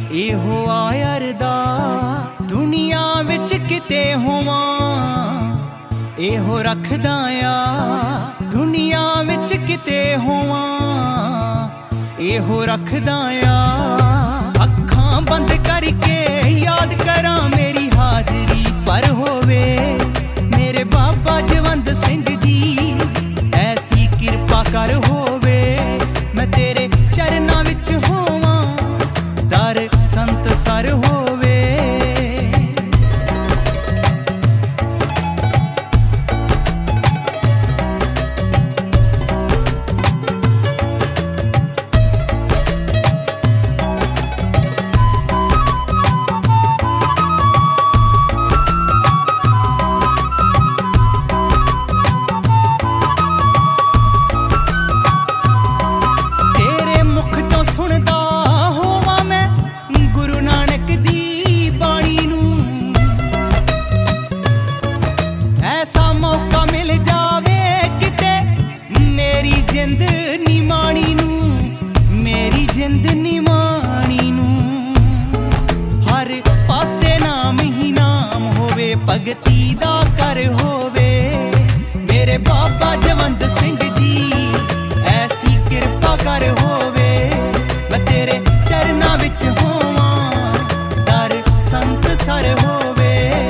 ਇਹੋ ਆ ਅਰਦਾਸ ਦੁਨੀਆ ਵਿੱਚ ਕਿਤੇ ਹੋਵਾਂ, ਇਹੋ ਰੱਖਦਾ ਆ ਦੁਨੀਆ ਵਿੱਚ ਕਿਤੇ ਹੋਵਾਂ, ਇਹੋ ਰੱਖਦਾ ਆ। ਅੱਖਾਂ ਬੰਦ ਕਰਕੇ ਯਾਦ ਕਰਾਂ ਮੇਰੀ ਹਾਜ਼ਰੀ ਪਰ ਹੋਵੇ ਮੇਰੇ ਬਾਬਾ ਜਵੰਦ ਸਿੰਘ ਜੀ, ਐਸੀ ਕਿਰਪਾ ਕਰ ਹੋਵੇ ਮੈਂ ਤੇਰੇ ਚਰਨਾਂ ਵਿੱਚ ਹੋਵਾਂ, ਦਰ ਸੰਤ ਸਰ ਹੋਵੇ। ਸੁਣਦਾ ਹੋਵਾਂ ਮੈਂ ਗੁਰੂ ਨਾਨਕ ਦੀ ਬਾਣੀ ਨੂੰ, ਐਸਾ ਮੌਕਾ ਮਿਲ ਜਾਵੇ ਕਿਤੇ ਮੇਰੀ ਜਿੰਦ ਨਿਮਾਣੀ ਨੂੰ, ਮੇਰੀ ਜਿੰਦ ਨਿਮਾਣੀ ਨੂੰ। ਹਰ ਪਾਸੇ ਨਾਮ ਹੀ ਨਾਮ ਹੋਵੇ, ਭਗਤੀ ਦਾ ਕਰ ਹੋਵੇ ਮੇਰੇ ਬਾਬਾ ਜਵੰਦ ਸਿੰਘ ਜੀ, ਐਸੀ ਕਿਰਪਾ ਕਰ ਹੋਵੇ ਮੈਂ ਤੇਰੇ ਚਰਨਾਂ ਵਿੱਚ ਹੋਵਾਂ, ਦਰ ਸੰਤ ਸਰ ਹੋਵੇ।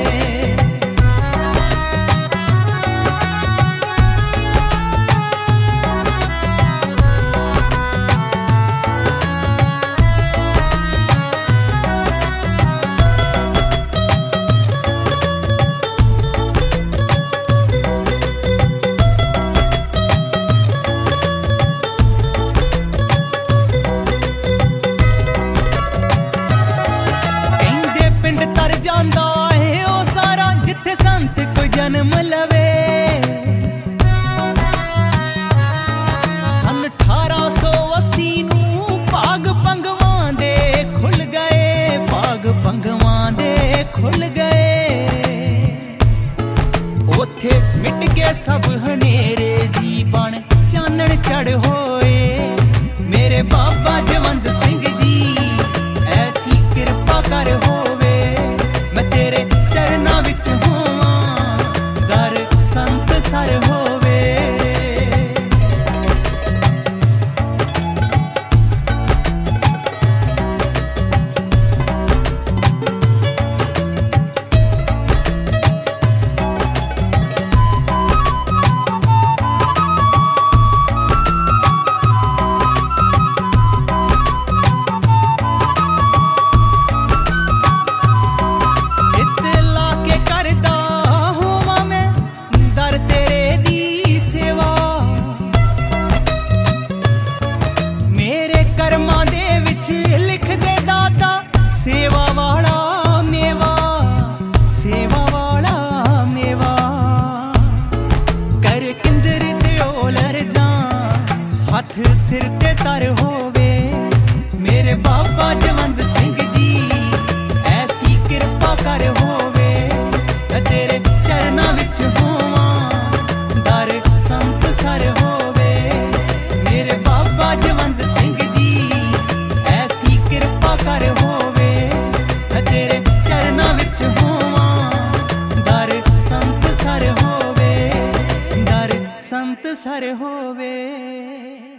ਜਾਂਦਾ ਏ ਉਹ ਸਾਰਾ ਜਿੱਥੇ ਸੰਤ ਕੋਈ ਜਨਮ ਲਵੇ, ਸੰਨ 1880 ਨੂੰ ਭਾਗ ਭੰਗਵਾਂ ਦੇ ਖੁੱਲ ਗਏ, ਭਾਗ ਭੰਗਵਾਂ ਦੇ ਖੁੱਲ ਗਏ। ਉੱਥੇ ਮਿਟ ਗਏ ਸਭ ਹਨੇਰੇ ਜੀ ਬਣ ਚਾਨਣ ਚੜ ਹੋਏ ਮੇਰੇ ਬਾਬਾ ਜਵੰਦ ਸਿੰਘ ਜੀ, ਐਸੀ ਕਿਰਪਾ ਕਰ ਹੋਵੇ ਮੈਂ ਤੇਰੇ ਚਰਨਾਂ ਵਿੱਚ ਹੋਵਾਂ, ਦਰ ਸੰਤ ਸਰ ਹੋਵੇ। ਕਰਮਾਂ ਦੇ ਵਿੱਚ ਲਿਖ ਦੇ ਦਾਤਾ ਸੇਵਾ ਵਾਲਾ ਮੇਵਾ, ਸੇਵਾ ਵਾਲਾ ਮੇਵਾ। ਕਰ ਕਿੰਦਰ ਦਿਓ ਲਰਜਾਂ ਹੱਥ ਸਿਰ ਤੇ ਤਰ ਹੋਵੇ ਮੇਰੇ ਬਾਬਾ ਜਵੰਦ ਸਿੰਘ ਜੀ, ਐਸੀ ਕਿਰਪਾ ਕਰ ਹੋਵੇ ਮੈਂ ਤੇਰੇ ਚਰਨਾਂ ਵਿੱਚ ਹੋਵਾਂ, ਦਰ ਸੰਤ ਸਰ ਹੋਵੇ ਮੇਰੇ ਬਾਬਾ ਜਵੰਦ ਸਿੰਘ ਜੀ, ਐਸੀ ਕਿਰਪਾ ਕਰ ਹੋਵੇ ਮੈਂ ਤੇਰੇ ਚਰਨਾਂ ਵਿੱਚ ਹੋਵਾਂ, ਦਰ ਸੰਤ ਸਰ ਹੋਵੇ, ਦਰ ਸੰਤ ਸਰ ਹੋਵੇ।